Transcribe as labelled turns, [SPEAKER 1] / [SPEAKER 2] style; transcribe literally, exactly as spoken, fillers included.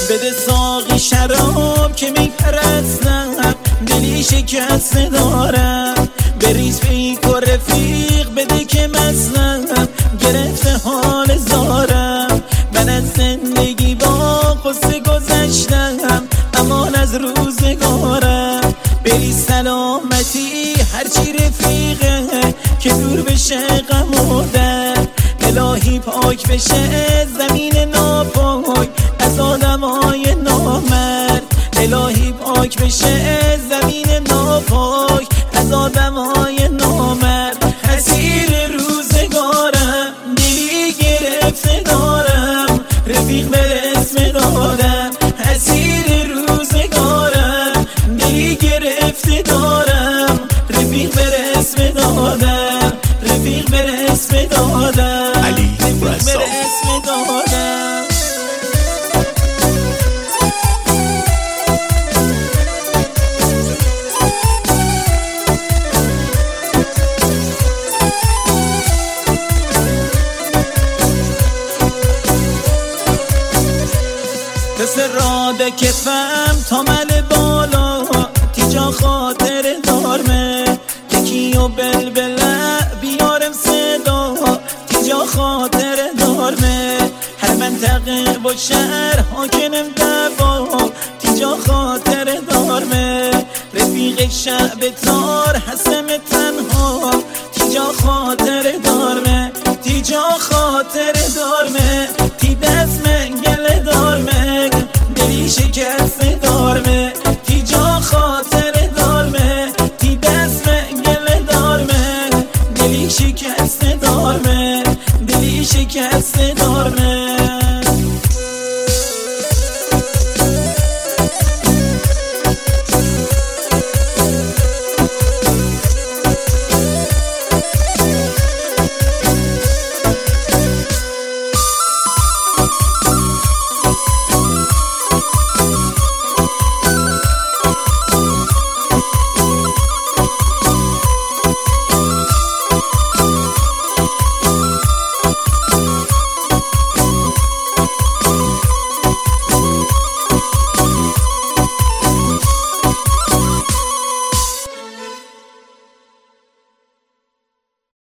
[SPEAKER 1] بده ساقی شراب که می پرستم، دلی شکست دارم. بریز فیک و رفیق بده که مستم، گرفته حال زارم. من از زندگی با قصه گذشتم، امان از روزگارم. بری سلامتی هرچی رفیقه که دور بشه غم و درد. الهی پاک بشه زمین ناپاک از آدمای نامرد. الهی پاک بشه زمین ناپاک از آدمای نامرد. اسیر روزگارم، دلی گرفته دارم، رفیق به اسم دادم. اسیر روزگارم، دلی گرفته دارم، رفیق به اسم دادم. رفیق به اسم دادم، رفیق به اسم دادم. دست راده کفم تا مل بالا، تیجا خاطر دارمه. یکی و بلبله بیارم صدا، تیجا خاطر دارمه. هر منطقه با شهر حاکنم دوا، تیجا خاطر دارمه. رفیق شعب تار هست